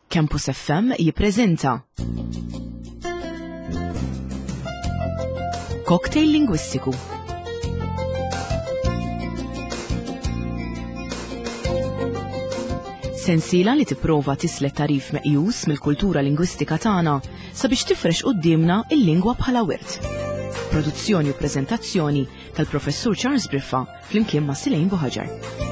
Campus FM jippreżenta Cocktail Lingwistiku. Sensiela li tipprova tislet tarif meqjus mill-kultura lingwistika tagħna sabiex tifrex qudiemna il-lingwa bħala wirt. Produzzjoni u preżentazzjoni tal-Professur Charles Briffa flimkien ma' Silejn Buħaġar.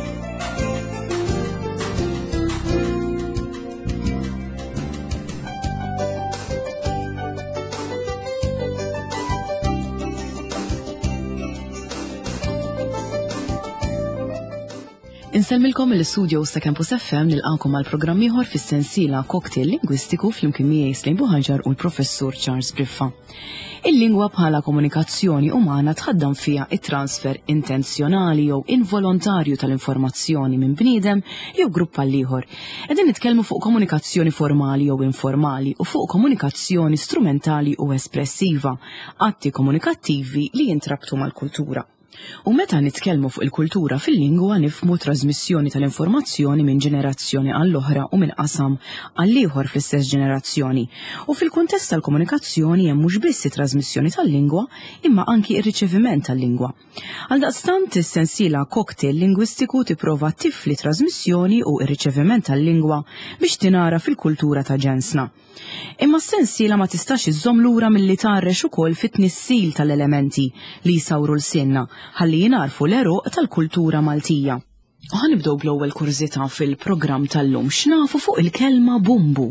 Inselmilkom l-studio ta' Campus FM nilqakom għal programm ieħor fis-sensiela Cocktail Lingwistiku flimkien miegħi Silejn Buħaġar u l-Professur Charles Briffa. Il-lingwa bħala komunikazzjoni umana tħaddam fiha it-transfer intenzjonali jew involontarju tal-informazzjoni minn bniedem jew grupp għal ieħor. Qegħdin nitkellmu fuq komunikazzjoni formali jew informali u fuq komunikazzjoni strumentali u espressiva, atti komunikattivi li jintrabtu mal-kultura. U meta nitkellmu fuq il-kultura fil-lingwa nifhmu trasmissjoni tal-informazzjoni minn ġenerazzjoni għall-oħra u minn qasam għall-ieħor fl-istess ġenerazzjoni. U fil-kuntest tal-komunikazzjoni hemm mhux biss it-trasmissjoni tal-lingwa imma anki ir-riċeviment tal-lingwa. Għaldaqstant is-sensiela Cocktail Lingwistiku tipprova tifli trasmissjoni u r-riċeviment tal-lingwa biex tingħara fil-kultura ta' ġensna. Imma s-sensiela ma tistax iżżomm lura milli tarrex ukoll fit-tnissil tal-elementi li jsawru l-sinna ħalli jinarfu l-eruq tal-kultura Maltija. U ħanibdew bl-ewwel kurżità fil-programm tal-lum x'nafu fuq il-kelma bumbu.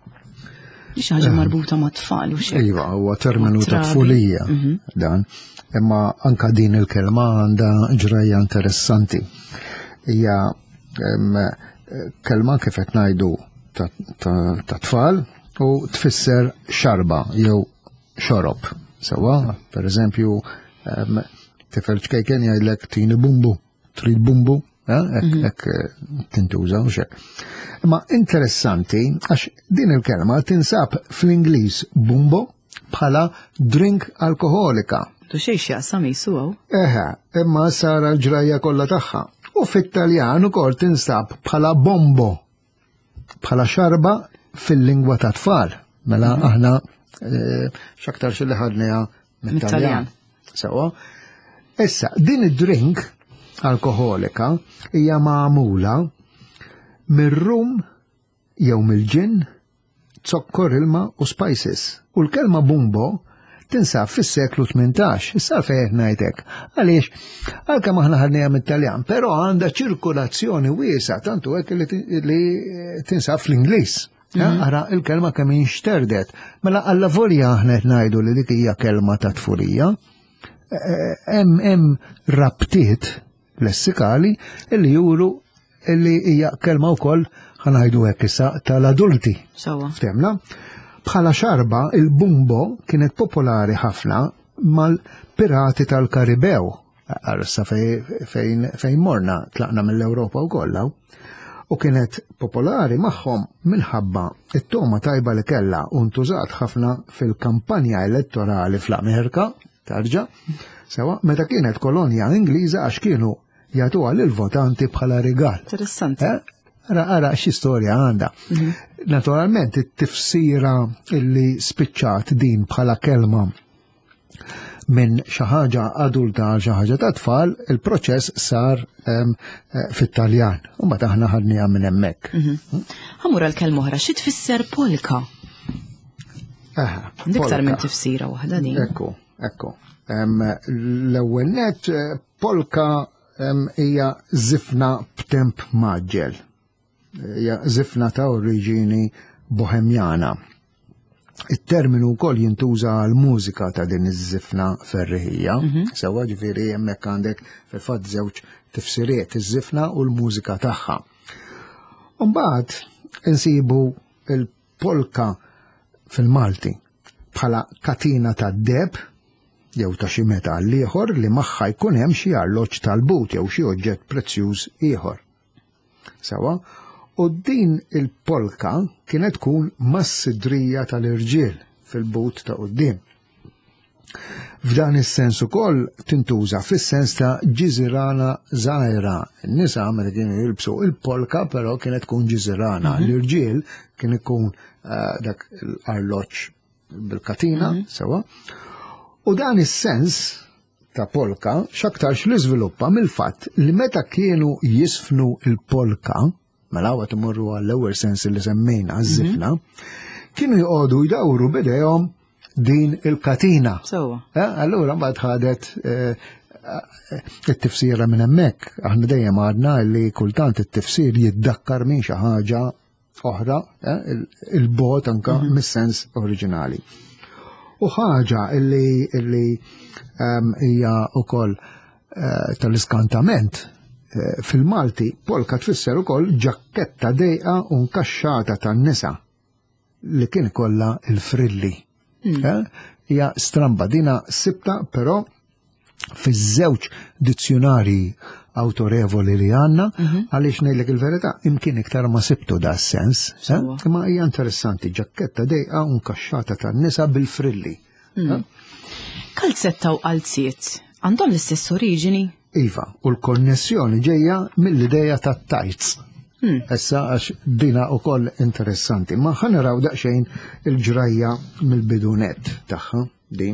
Xi ħaġa marbuta ma' tfal u xejn. Iva, huwa terminu ta' tfulija dan, imma anka din il-kelma għandha ġrajja interessanti. Hija kelma kif qed ngħidu ta' tfal u tfisser xarba jew xorob. Sewa, pereżempju, tifel ċkejken jgħidlek tini bumbu, trid bumbu, hekk tintuża u xek. Imma interessanti għax din il-kelma tinsab fl-Ingliż bumbo bħala drink alkoholika. Tu xejn x'jaqsam jisuw? Imma sara l-ġrajja kollha tagħha. U fit-Taljan ukoll tinsab bħala bombo, bħala xarba fil-lingwa ta' tfal. Mela aħna x'aktar xi li ħadniha mit-Taljan. Sewa. Issa, din id-drink alkoholika hija magħmula mir-rum jew mill-ġinn, zokkor, ilma u spices. U l-kelma bumbo tinsab fis-seklu 18. Issa fejn ngħidlek. Għaliex għalkemm aħna ħadniha mit-Taljan, però għandha ċirkulazzjoni wiesa' tantu hekk li tinsab fl-Ingliż. Ara il-kelma kemm inxterdet. Mela alla volja aħna qed ngħidu li dik hija kelma ta' tfulija. Hemm rabtiet lessikali li juru li hija kelma wkoll ħanajdu hekk issa tal-adulti. Ftemna? Bħala xarba il-bumbo kienet popolari ħafna mal-pirati tal-Karibew. Arsa fejn morna tlaqna mill-Ewropa wkoll. U kienet popolari magħhom minħabba it-toma tajba li kellha u ntużat ħafna fil-kampanja elettorali fl-Amerika. Tarġa, sewa, meta kienet kolonja Ingliża għax kienu jagħtuha lill-votanti bħala rigal. Interessanti. Ara xi storja għandha. Naturalment it-tifsira illi spiċċat din bħala kelma minn xi ħaġa adulta għal xi ħaġa ta' tfal, il-proċess sar fit-Taljan. U mbagħad aħna ħadniha minn hemmhekk. Ħamura l-kelma oħra xi tfisser polka. Iktar minn tifsira waħda din. Ekku. L-ewwel net polka hija żifna b'temp maġġel. Hija żifna ta' oriġini bohemjana. Il-terminu wkoll jintuża l-mużika ta' din iż-żifna ferriħija. Sewwa ġifieri hemmhekk għandek fil-fatt żewġ tifsiriet, iż-żifna u l-mużika tagħha. Mbagħad insibu l-polka fil-Malti bħala katina ta' deb jew ta' xi metall ieħor li magħha jkun hemm xi arloġġ tal-but jew xi oġġett prezzjuż ieħor. Sewwa, u din il-polka kienet tkun mas-sidrija tal-irġiel fil-but ta' quddiem. F'dan is-sens ukoll tintuża fis-sens ta' ġiżirana żgħira. In-nisa meta kienu jilbsu il-polka però kienet tkun ġiżirana. L-irġiel kien ikun dak l-arloġġ bil-katina, sewa. U dan is-sens ta' polka x'aktarx li żviluppa mill-fatt li meta kienu jisfnu il-polka, mela għat imorru għall-ewwel sens li semmejna għaż-żifna, kienu jqogħdu jdawru bidejhom din il-katina. Allura mbagħad ħadet it-tifsira minn hemmhekk. Aħna dejjem għadna li kultant it-tifsir jiddakkar minn xi ħaġa oħra, il-bogħod anke mis-sens oriġinali. U ħaġa illi hija wkoll tal-iskantament fil-Malti polka tfisser ukoll ġakketta dejqa u nkaxxata tan-nisa li kien ikollha il-frilli. Hija stramba dina sibta però fiż-żewġ dizzjonarji awtorevoli li għandna għaliex ngħidlek il-verità imkien iktar ma sibtu da sens, imma hija interessanti ġakketta dejqa u nkaxxata tan-nisa bil-frilli. Kalzetta u qalziet għandhom l-istess oriġini? Iva, u l-konnessjoni ġejja mill-idea tat-tajts. Issa għax dina ukoll interessanti, ma ħanaraw daqsxejn il-ġrajja mill-bidunet tagħha din.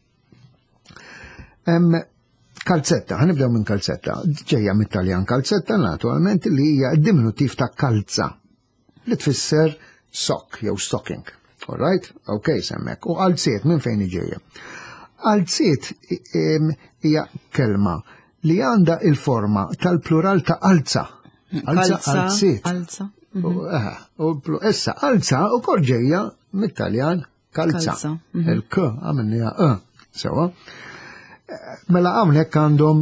Kalzetta, ħanibdew minn kalzetta, ġejja mit-Taljan kalzetta naturalment li hija diminutiv ta' kalza li tfisser sock jew stocking. All right? Okay, semmek. U qalziet minn fejn ġejja. Qalziet hija kelma li għandha il-forma tal-plural ta' alza. Alza. Issa, alza u kol ġejja mit-Taljan kalza. Il-k għamennija sewa. Mela hawnhekk għandhom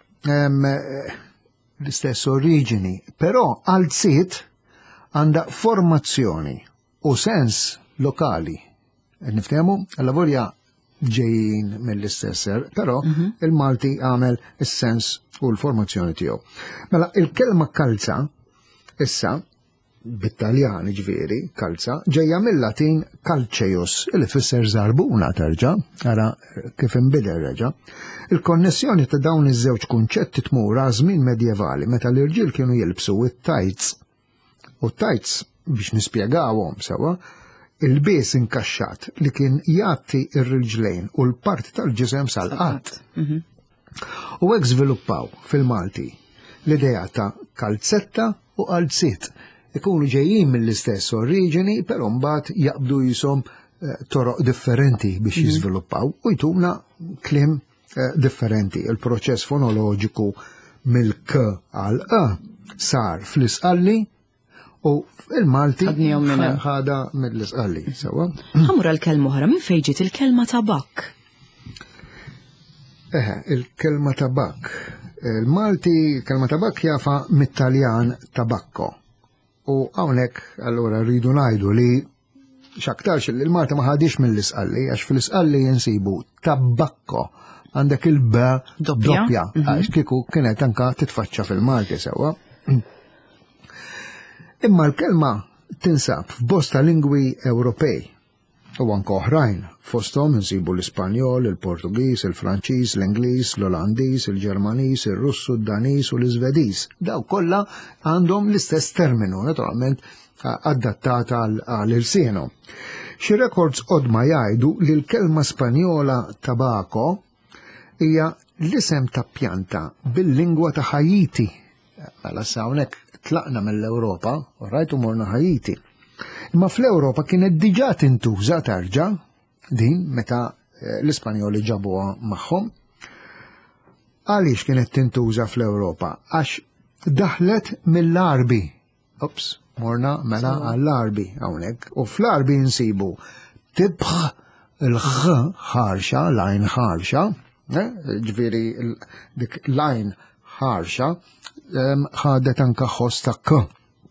l-istess oriġini, però alziet għandha formazzjoni u sens lokali. Niftehmu? Għal-lavorja ġejjin mill-istesser, però il-Malti għamel is-sens u l-formazzjoni tiegħu. Mela il-kelma kalza issa bit-Taljan ġifieri kalza ġejja mill-Latin calceus li fisser żarbuna terġa' ara kif inbidel reġa'. Il-konnessjoni ta' dawn iż-żewġ kunċetti tmur żmien medjevali meta l-irġiel kienu jilbsu it-tajts. U t-tajts biex nispjegawhom sewwa il-bies inkaxxat li kien jagħti ir-riġlejn u l-parti tal-ġisem sal-qatt. U hekk żviluppaw fil-Malti l-idea ta' kalzetta u qalziet. Ikunu ġejjin mill-istess oriġini, però mbagħad jaqbdu jisom toroq differenti biex jiżviluppaw u jtuna kliem differenti. Il-proċess fonoloġiku mill-k għal a sar fl-isqalli u il-Malti ħada mill-isqalli. Ħamur l-kelma oħra minn fejn ġiet il-kelma tabak. Il-kelma tabak. Il-Malti kelma tabak jafa mit-Taljan tabakko. U hawnhekk allura rridu ngħidu li x'aktarx il-Malta ma ħadix mill-isqalli għax fil-isqalli jinsibu tabakko għandek il-b doppja għax kieku kienet anka titfaċċa fil-Malti sewwa. Imma l-kelma tinsab f'bosta lingwi Ewropej u anke oħrajn fosthom insibu l-Ispanjol, il-Portugiż, il-Franċiż, l-Ingliż, l-Olandiż, il-Ġermaniż, ir-Russu, d-Daniż u l-Iżvediż. Daw kollha għandhom l-istess terminu, naturalment adattata għal-irsienu. Xi records qodma jgħidu li l-kelma Spanjola tabako hija l-isem ta' pjanta bil-lingwa ta' Ħajiti. Mela sa hawnhekk tlaqna mill-Ewropa, u rajtu morna Ħajiti. Imma fl-Ewropa kienet diġà tintuża tarġa' din meta l-Ispanjoli ġabuha magħhom. Għaliex kienet tintuża fl-Ewropa? Għax daħlet mill-Arbi. Ops, morna mela għall-Arbi hawnhekk. U fl-Arbi nsibu tibħ il-ħ ħarxa, lajn ħarxa, ġifieri dik lajn ħarxa ħadet anke ħoss ta' k.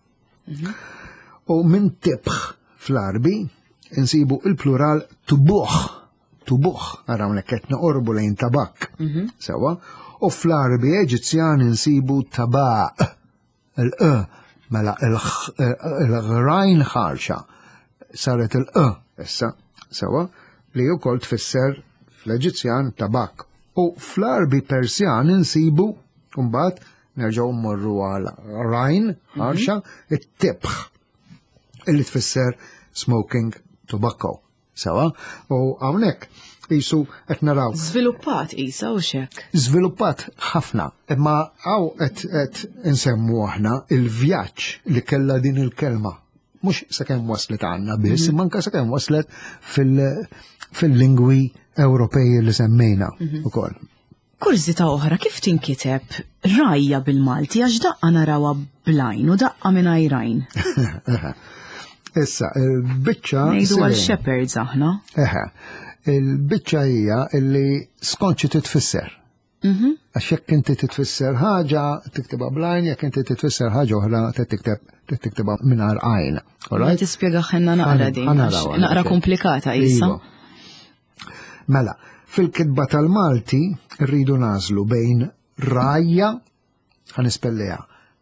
U minn tibħ fl-Arbi insibu il-plural tubuħ. Tubuħ, għarawnek qed noqorbu lejn tabak. Sewa, u fl-Arbi Eġizzjan insibu tabaq. Il-q, mela il-għrajn ħarxa. Saret il-q, issa, sewa, li wkoll tfisser fl-Eġizzjan tabak. U fl-Arbi Persjan insibu mbagħad nerġgħu mmorru għal rajn ħarxa it-tibħ illi tfisser smoking tobacco. Sawa? U hawnhekk qisu qed naraw. Żviluppat qisha u xek. Żviluppat ħafna, imma hawn qed insemmu aħna il-vjaġġ li kellha din il-kelma. Mhux sakemm waslet għandna biss, imma anke sakemm waslet fil-lingwi Ewropej li semmejna ukoll. Kurżita oħra kif tinkiteb rajja bil-Malti għax daqqa narawha blajn u daqqa mingħajr rajn. Issa, il-biċċa. Ngħidu għal shepherds aħna. Il-biċċa hija illi skont xi titfisser. Għax jekk inti titfisser ħaġa tiktibha blajn, jekk inti titfisser ħaġa oħra tiktibha mingħajr għajn. Ma tispjega ħenna naqra din. Naqra komplikata issa. Mela, fil-kitba tal-Malti rridu nażlu bejn rajja, ħanispellejha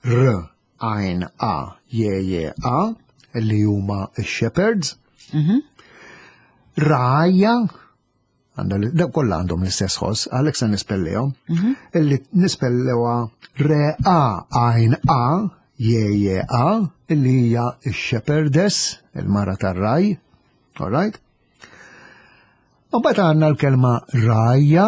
R-A-J-A, li huma x-shepherds, rajja, kollha għandhom l-istess ħoss, għalhekk se nispellejhom, illi nispellewha R-A-A, J-A, illi hija x-shepherdess, il-mara tar-raj, all right? U bat għanna l-kelma rajja,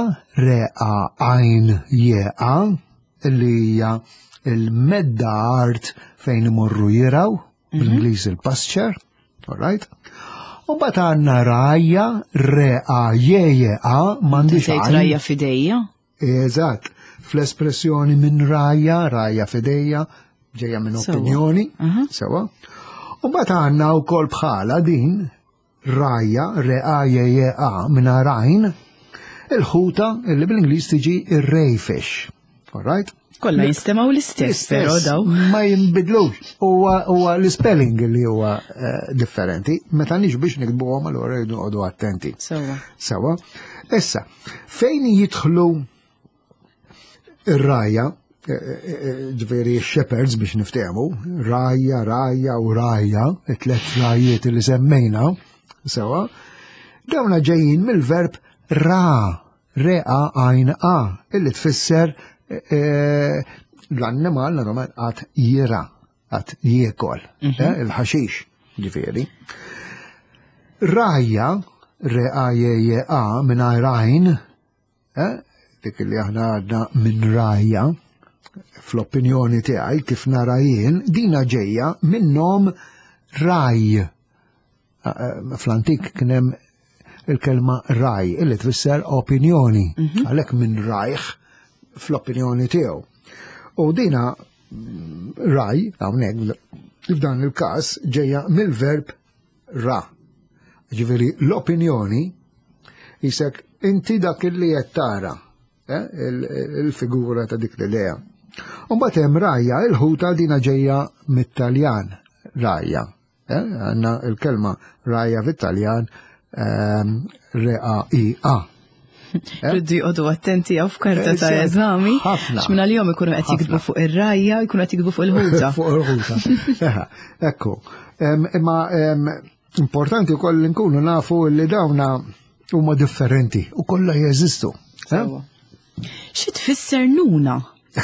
R-A-A, illi hija il-medda art fejn imorru jiraw, bl-Ingliż il-pasture, all right? U bat għanna rajja, R-A-J-A, m'għandix għajn. Rajja fidejja? Eżatt, fl-espressjoni minn rajja fidejja, ġejja minn opinjoni, sewa. U bat għanna wkoll bħala din rajja, R-A-J-A, minn rajn, il-ħuta illi bl-Ingliż tiġi ir-rayfish, all right? Kolla jistemaw l-istess, pero daw. Ma jinbidlux. Huwa l-spelling li huwa differenti. Meta nix biex nikbuhom allura jridu noqogħdu attenti. Sewa. Issa, fejn jidħlu ir-rajja, ġifieri shepherds biex niftehmu, rajja u rajja, it-tlet rajjiet li semmejna, sewa, dawna ġejjin mill-verb R-A-A, illi tfisser l-annimal normalment għat jira, għat jiekol, il-ħaxix, ġifieri. Rajja, R-A-J-A, minn rajn, dik li aħna għadna minn rajja, fl-opinjoni tiegħi kif nara jien, dina ġejja minnhom raj. Fl-antik kien hemm il-kelma raj, illi tfisser opinjoni, għalhekk minn rajħ fl-opinjoni tiegħu. U dina raj, hawnhekk f'dan il-każ ġejja mill-verb ra. Ġifieri l-opinjoni jisek inti dak li qed tara, il-figura ta' dik l-idea. U mbagħad hemm rajja, il-ħuta dina ġejja mit-Taljan, rajja. Għandna il-kelma rajja fit-Taljan R-A-I-A. Rriddu jqodu attenti għaw f'karta ta' eżami, x'minna li jom ikunu qed jikdbu fuq ir-rajja, jkunu qed jikdbu fuq il-ħuta. Fuq il-ħuta. Ekku. Imma importanti wkoll li nkunu nafu li dawna huma differenti u kollha jeżistu. Xi tfisser nuna?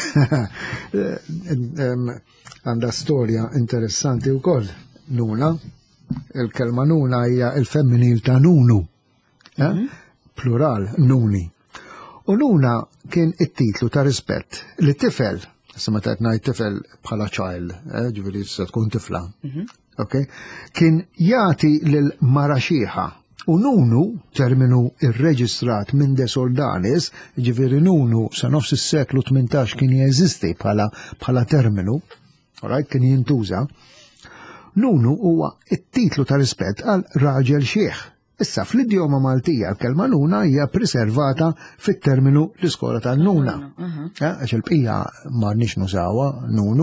Għandha storja interessanti wkoll. Nuna, il-kelma nuna hija il-femminil ta' nunu. Plural, nuni. U nuna kien it-titlu ta' rispett li tifel, sema ta' ngħid tifel bħala child, ġifieri se tkun tifla, kien jagħti lil mara xieħa. U nunu, terminu irreġistrat minn de Soldanis, ġifieri nunu sa nofs is-seklu 18 kien jeżisti bħala terminu, kien jintuża. Nunu huwa it-titlu ta' rispett għal raġel xieħ. Issa fl-idjoma Maltija l-kelma nuna hija preservata fit-terminu l-iskola tan-nuna. Għax il-bqija m'għandniex nużawha nunu.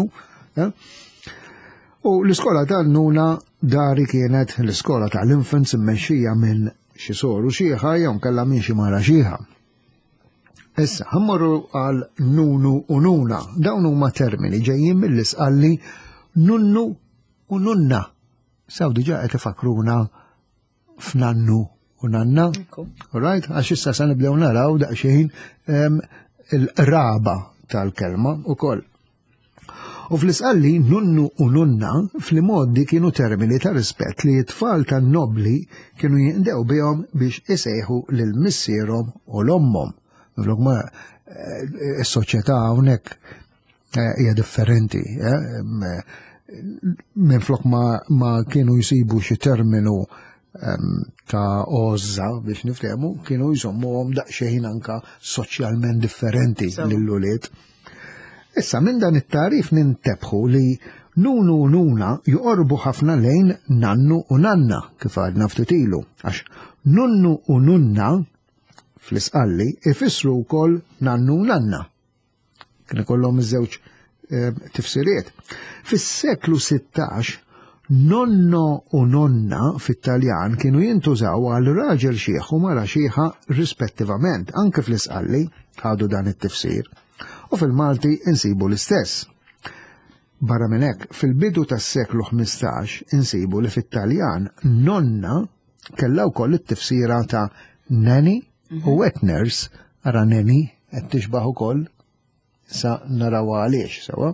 U l-iskola tan-nuna dari kienet l-iskola tal-infants immexxija minn xi soru xieħa jew kellha minn xi mara xieħa. Issa ħammorru għal nunu u nuna. Dawn huma termini ġejjin mill-isqalli nunnu u nunna. Saw diġà qed ifakruna f'nannu u nanna. Alright, għax issa sa nibdew naraw daqsxejn il-raba tal-kelma ukoll. U fl-isqalli nunnu u nunna fl-modi kienu termini ta' rispett li t-tfal tan-nobli kienu jindew bihom biex isejħu lil missierhom u l-ommhom. Flok ma s-soċjetà hawnhekk hija differenti. Minn flok ma kienu jsibu xi terminu ta' ożza biex niftehmu, kienu jsommuhom daqsxejn anka soċjalment differenti lill-ulied. Issa minn dan it-tarif nintebħu li nunu u nuna joqorbu ħafna lejn nannu u nanna kif għadna ftit ilu, għax nunnu u nunna fl-isqalli ifissru wkoll nannu u nanna. Kien ikollhom iż-żewġ tifsiriet. Fis-seklu 16 nonno u nonna fit-Taljan kienu jintużaw għal raġel xieħ u mara xieħa rispettivament, anke fl-isqalli ħadu dan it-tifsir. U fil-Malti insibu l-istess. Barra minn hekk, fil-bidu tas-seklu 15 insibu li fit-Taljan nonna kellha wkoll it-tifsira ta' neni u wet nurse, ara neni qed tixbaħ ukoll sa naraw għaliex sewa.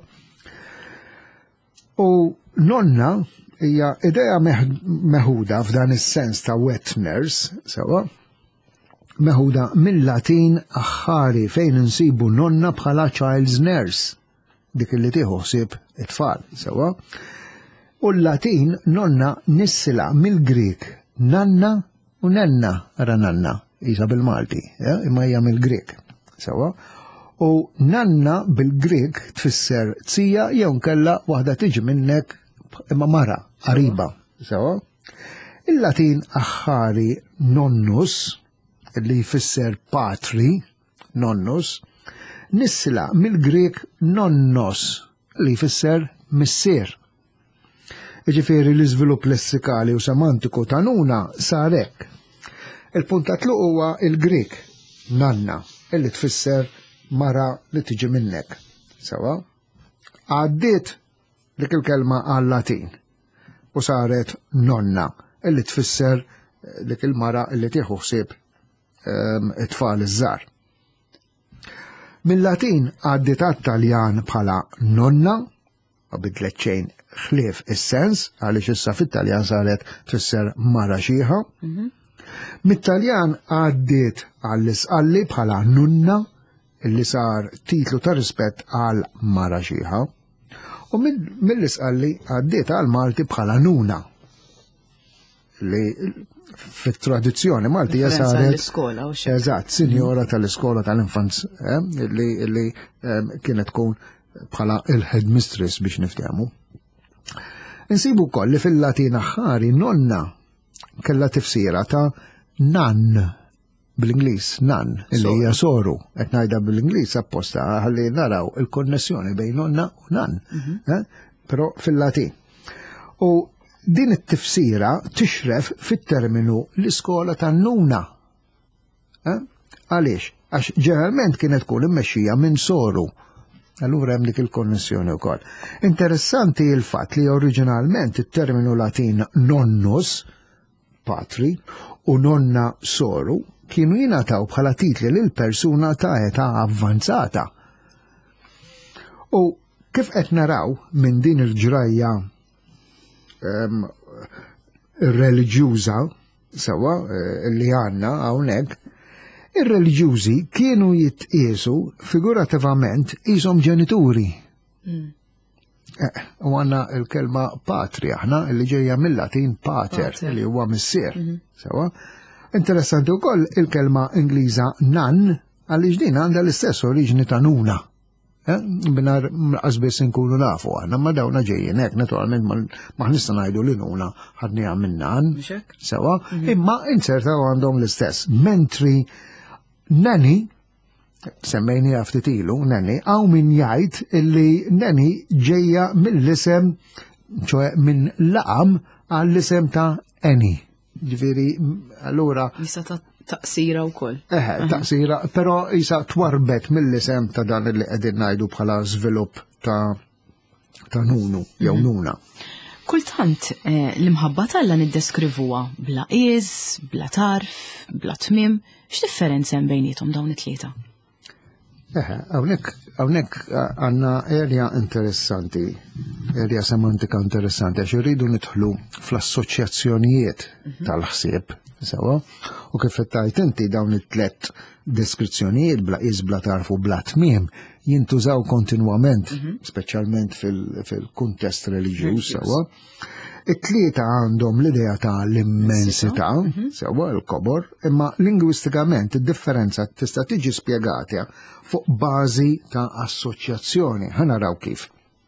U nonna hija idea meħuda f'dan is-sens ta' wet nurse sewa. Meħuda mill-Latin aħħari fejn insibu nonna bħala child's nurse, dik li tieħu ħsieb it-tfal, sewa. U l-Latin nonna nissila mill-Grik nanna u nenna, ara nanna, isa bil-Malti, imma hija mill-Grik, sewa. U nanna bil-Grik tfisser tzija jew nkella waħda tiġi minnek imma mara, qariba, sewa. Il-Latin aħħari nonnus li jfisser patri, nonnus, nissila mill-Grek nonnos li jfisser missier. Ġifieri l-iżvilupp lessikali u semantiku ta' nuna sar hekk. Il-punt ta' tluq huwa il-Grek nanna illi tfisser mara li tiġi minnek. Sewa? Għaddiet dik il-kelma għal-Latin u saret nonna illi tfisser dik il-mara illi tieħu ħsieb it-tfal iż-żgħar. Mill-Latin għaddiet għat-Taljan bħala nonna, u bidlet xejn ħlief is-sens għaliex issa fit-Taljan saret tfisser mara xieħa. Mit-Taljan għaddiet għall-isqalli bħala nunna, illi sar titlu ta' rispett għal mara xieħa. U mill-isqalli għaddiet għall-Malti bħala nuna, li fit-tradizzjoni Maltija saret eżatt, sinjora tal-iskola tal-infanz li kienet tkun bħala il-headmistress biex niftehmu. Insibu wkoll li fil-Latin aħħari nonna kellha tifsira ta' nan bil-Ingliż, nan, illi hija soru, qed ngħidha bil-Ingliż apposta ħalli naraw il-konnessjoni bejn nonna u nan, però fil-Latin. U din it-tifsira tixref fit-terminu l-iskola tan-nuna. Għaliex? Għax ġeneralment kienet tkun immexxija minn soru. Allura hemm dik il-konnessjoni wkoll. Interessanti il-fatt li oriġinalment it-terminu Latin nonnus, patri, u nonna soru kienu jingħataw bħala titli lil persuna ta' età avvanzata. U kif qed naraw minn din il-ġrajja reliġjuża sewa li għandna hawnhekk, ir-reliġjużi kienu jitqiesu figurativament qishom ġenituri. U għandna l-kelma patri aħna li ġejja mill-Latin pater li huwa missier. Sewa. Interessanti wkoll il-kelma Ingliża nan għaliex din għandha l-istess oriġini ta' nuna. Binar għazbis nkunu nafu għanna, ma dawna ġejjen hekk naturalment ma nista' ngħidu li nuna ħadniha minn nan, sewa, imma insertaw għandhom l-istess. Mentri neni, semmejni ftit ilu, neni, għaw min jgħid illi neni ġejja mill-isem, ċoe minn laqam għall-isem ta' eni. Ġifieri, allura taqsira wkoll. Taqsira, però isa twarbet mill-isem ta' dan li qegħdin ngħidu bħala żvilupp ta' nunu jew nuna. Kultant l-imħabba talla niddeskrivuha bla qies, bla tarf, bla tmiem, x'differenza hemm bejniethom dawn it-tlieta? Hawnhekk għandna erja interessanti, erja semantika interessanti għax irridu nidħlu fl-assoċjazzjonijiet tal-ħsieb, sewa, u kif qed inti dawn it-tlet deskrizzjonijiet bla qies, bla tarf u bla tmiem jintużaw kontinwament, speċjalment fil-kuntest reliġjuż, sewa. It-tlieta għandhom l-idea ta' l-immensità, sewa l-kobor, imma lingwistikament id-differenza tista' tiġi spjegata fuq bażi ta' assoċjazzjoni. Ħanaraw kif.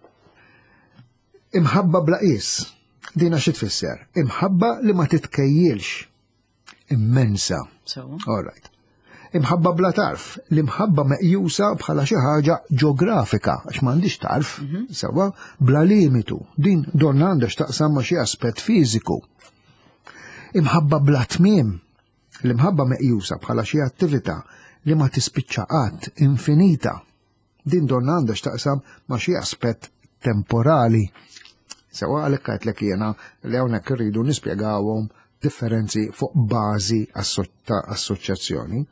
Imħabba bla qies, dina xi tfisser? Imħabba li ma titkejjilx. Immensa. All right. Imħabba bla tarf, l-imħabba meqjusa bħala xi ħaġa ġeografika, għax m'għandix tarf, sewa, bla limitu, din donna għandha x'taqsam ma' xi aspett fiżiku. Imħabba bla tmiem, l-imħabba meqjusa bħala xi attività li ma tispiċċa qatt, infinita, din donna għandha x'taqsam ma' xi aspett temporali. Sewa għalhekk għidlek jiena li hawnhekk irridu nispjegawhom differenzi fuq bażi ta' assoċjazzjoni.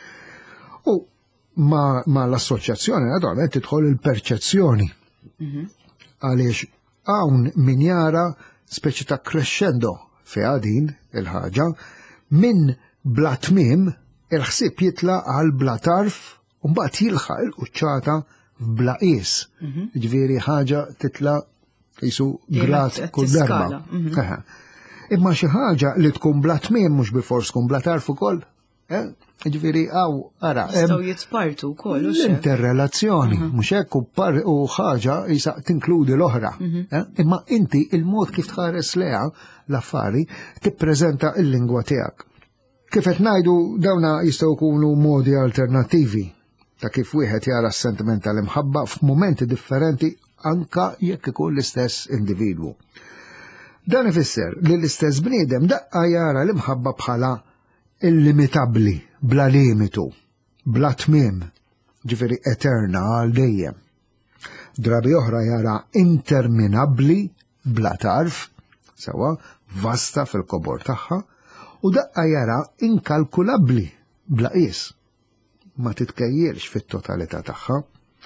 U ma l-assoċjazzjoni naturalment tidħol il-perċezzjoni. Għaliex hawn min jara speċi ta' crescendo fiha din il-ħaġa minn bla tmiem il-ħsieb jitla għal bla tarf u mbagħad jilħaq il-quċċata f'bla qies. Ġifieri ħaġa titla' qisu grad kull darba. Imma xi ħaġa li tkun bla tmiem mhux bilfors tkun bla tarf ukoll. Ġifieri ara jistgħu jitpartu wkoll l-interrelazzjoni mhux hekk u ħaġa jisa tinkludi l-oħra. Imma inti il-mod kif tħares leha l-affari tippreżenta l-lingwa tiegħek. Kif qed ngħidu dawna jistgħu jkunu modi alternattivi ta' kif wieħed jara s-sentiment tal-imħabba f'mumenti differenti anka jekk ikun l-istess individwu. Dan ifisser li l-istess bniedem daqqa jara l-imħabba bħala illimitabbli, bla limitu, bla tmiem, ġifieri eterna għal dejjem. Drabi oħra jara interminabbli, bla tarf, sewa, vasta fil-kobor tagħha, u daqqa jara inkalkulabbli, bla qies, ma titkejjilx fit-totalità tagħha.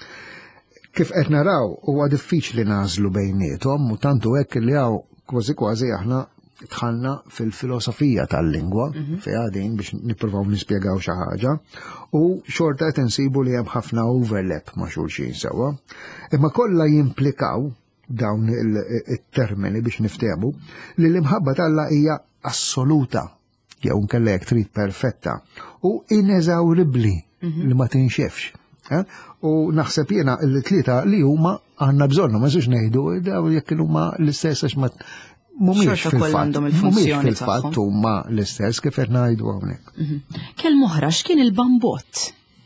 Kif qed naraw huwa diffiċli nażlu bejniethom u tantu hekk li hawn kważi aħna tħallna fil-filosofija tal-lingwa fiha din biex nippruvaw nispjegaw xi ħaġa u xorta qed insibu li hemm ħafna overlap ma' xulxin sewwa. Imma kollha jimplikaw dawn it-termini biex niftehmu li l-imħabba tagħha hija assoluta jew nkella jekk trid perfetta u ineżawribbli li ma tinxefx. U naħseb jiena l-tlieta li huma għandna bżonnhom ma żux ngħidu jekk huma l-istess għax ma mhumiex fil-fatt huma l-istess kif qed ngħidu hawnhekk. Kelm oħra x'kien il-bambott?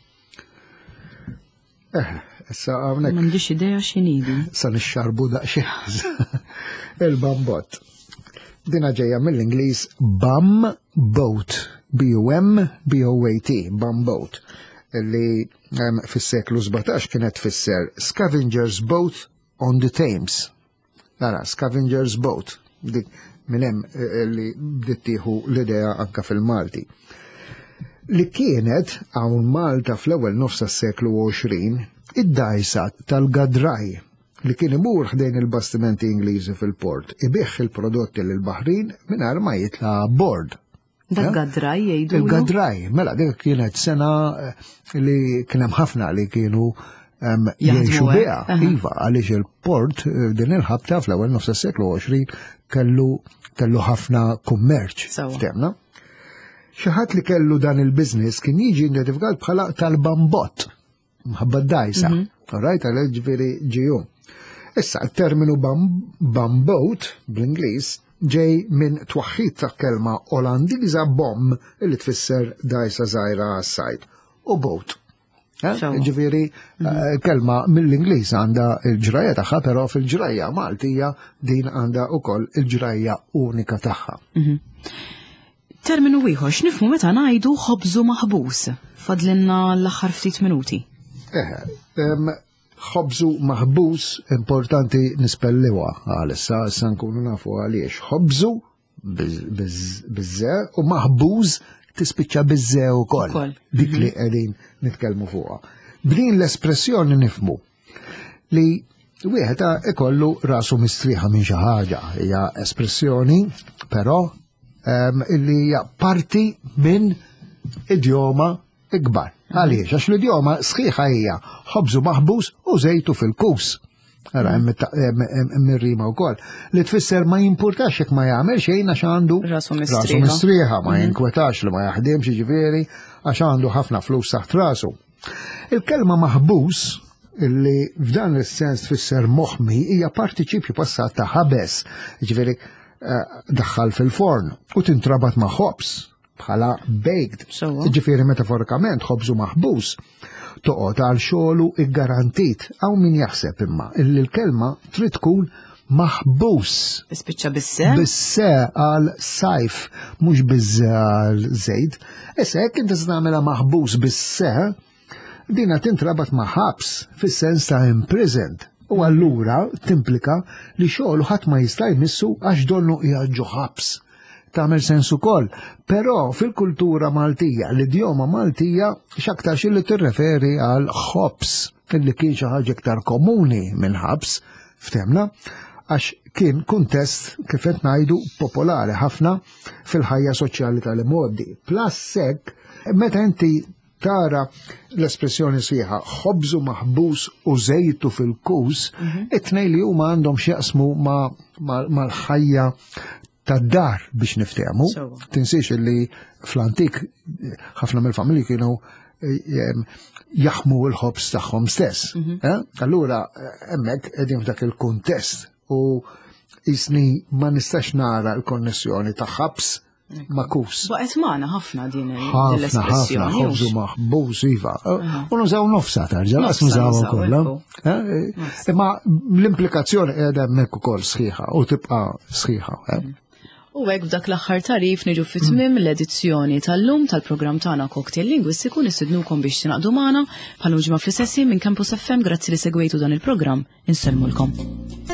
Issa hawnhekk m'għandix idea x'inhi. Sa nixxarbu daqsxejn. Il-bambott. Dina ġejja mill-Ingliż bum boat, B-U-M-B-O-A-T, bum boat, li fis-seklu 17 kienet tfisser scavenger's boat on the Thames. Nara, scavenger's boat. Dik minn hemm li bdiet tieħu l-idea anke fil-Malti. Li kienet hawn Malta fl-ewwel nofs tas-seklu 20 id-dajsa tal-gadraj li kien imur ħdejn il-bastimenti Ingliżi fil-port ibih il-prodotti lil Baħrin mingħajr ma jitla bord. Dak-gadraj jgħidu. Il-gadraj, mela dik kienet sena li kien hemm ħafna li kienu jgħixu biha, iva, għaliex il-port din il-ħabta fl-ewwel nofs tas-seklu 20 kellu ħafna kummerċ. Ftemna? Xi ħadd li kellu dan il-business kien jiġi identifikat bħala tal-bambott, mħabba d-dajsa. Alright, għal ġifieri ġiju. Issa t-terminu bamboat bl-Ingliż ġej minn twaħħid ta' kelma Olandiża bomb li tfisser dajsa żgħira għas-sajd u boat. Ġifieri kelma mill-Ingliż għandha l-ġrajja tagħha, però fil-ġrajja Maltija din għandha wkoll il-ġrajja unika tagħha. Terminu ieħor x'nifhmu meta ngħidu ħobżu maħbus. Fadlilna l-aħħar ftit minuti. ħobżu maħbus importanti nispelliwa għalissa, issa nkunu nafu għaliex. ħobżu bizze u maħbuż tispiċċa bizze ukoll. Dik li qegħdin nitkellmu fuqha. B'din l-espressjoni nifmu li wieħed ikollu rasu mistrieħa minn xi ħaġa, hija espressjoni però illi hija parti minn idjoma ikbar. Għaliex, għax l-idjoma sħiħa hija ħobżu maħbus u żejtu fil-kus. Ara, mir-rima wkoll. Li tfisser ma jimpurtax jekk ma jagħmel xejn għax għandu rasu mistrieħa, ma jinkwetax li ma jaħdimx jiġifieri għax għandu ħafna flus taħt rasu. Il-kelma maħbus illi f'dan is-sens tfisser moħmi hija partiċipju passat ta' ħabes, jiġifieri daħħal fil-forn u tintrabat ma' ħobs bħala baked. Jiġifieri metaforikament ħobżu maħbus toqgħod għal xogħlu iggarantit hawn min jaħseb imma illi l-kelma trid tkun maħbus. Ispiċċa bisse? Bisse għal sajf, mhux bizze għal żejt. Issa jekk inti tagħmilha maħbus bisse, dina tintrabat ma' ħabs fis-sens ta' imprisoned. U allura timplika li xogħlu ħadd ma jista' jmissu għax donnu qiegħed ġo ħabs. Tagħmel sens ukoll, però fil-kultura Maltija, l-idjoma Maltija x'aktarx li tirreferi għal ħobs, illi kien xi ħaġa iktar komuni minn ħabs, ftemna, għax kien kuntest kif qed ngħidu popolari ħafna fil-ħajja soċjali tal-imoddi. Plus hekk, meta inti tara l-espressjoni sieħa ħobżu maħbus u żejtu fil-kus, it-tnejn li huma għandhom x'jaqsmu mal-ħajja tad-dar biex niftehmu. Tinsiex li fl-antik ħafna mill-familji kienu jaħmu l-ħobs tagħhom stess. Allura hemmhekk qegħdin f'dak il-kuntest u isni ma nistax nara l-konnessjoni ta' ħabs ma' kus. Baqgħet magħna ħafna din l-espressjoni. Ħafna ħobżu maħbus iva. U nużaw nofsa tarġa, laqas nużawha kollha. Imma l-implikazzjoni qiegħda hemmhekk ukoll sħiħa u tibqa' sħiħa. U hekk f'dak l-aħħar tarif niġu fit-tmiem l-edizzjoni tal-lum tal-programm tagħna Cocktail Lingwistiku nistidnukom biex tinaqdu magħna bħal ġimgħa fl-istessi minn Campus FM. Grazzi li segwejtu dan il-programm. Insellmulkom.